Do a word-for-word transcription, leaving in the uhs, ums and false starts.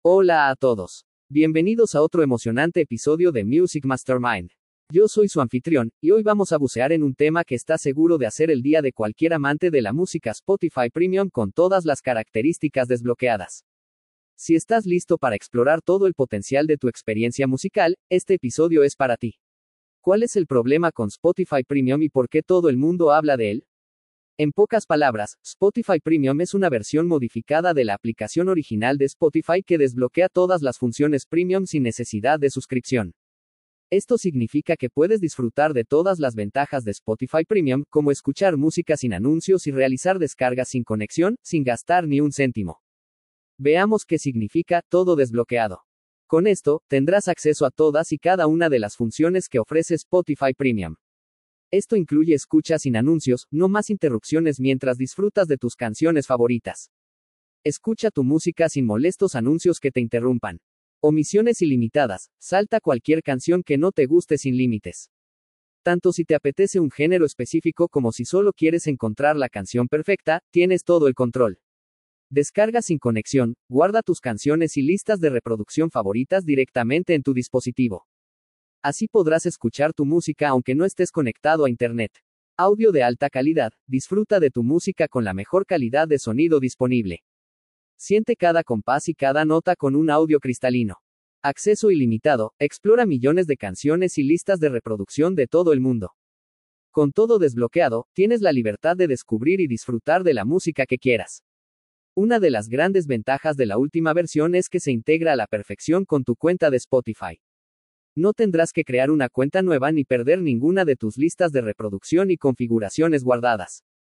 Hola a todos. Bienvenidos a otro emocionante episodio de Music Mastermind. Yo soy su anfitrión, y hoy vamos a bucear en un tema que está seguro de hacer el día de cualquier amante de la música: Spotify Premium con todas las características desbloqueadas. Si estás listo para explorar todo el potencial de tu experiencia musical, este episodio es para ti. ¿Cuál es el problema con Spotify Premium y por qué todo el mundo habla de él? En pocas palabras, Spotify Premium es una versión modificada de la aplicación original de Spotify que desbloquea todas las funciones Premium sin necesidad de suscripción. Esto significa que puedes disfrutar de todas las ventajas de Spotify Premium, como escuchar música sin anuncios y realizar descargas sin conexión, sin gastar ni un céntimo. Veamos qué significa todo desbloqueado. Con esto, tendrás acceso a todas y cada una de las funciones que ofrece Spotify Premium. Esto incluye escucha sin anuncios, no más interrupciones mientras disfrutas de tus canciones favoritas. Escucha tu música sin molestos anuncios que te interrumpan. Omisiones ilimitadas, salta cualquier canción que no te guste sin límites. Tanto si te apetece un género específico como si solo quieres encontrar la canción perfecta, tienes todo el control. Descarga sin conexión, guarda tus canciones y listas de reproducción favoritas directamente en tu dispositivo. Así podrás escuchar tu música aunque no estés conectado a internet. Audio de alta calidad, disfruta de tu música con la mejor calidad de sonido disponible. Siente cada compás y cada nota con un audio cristalino. Acceso ilimitado, explora millones de canciones y listas de reproducción de todo el mundo. Con todo desbloqueado, tienes la libertad de descubrir y disfrutar de la música que quieras. Una de las grandes ventajas de la última versión es que se integra a la perfección con tu cuenta de Spotify. No tendrás que crear una cuenta nueva ni perder ninguna de tus listas de reproducción y configuraciones guardadas.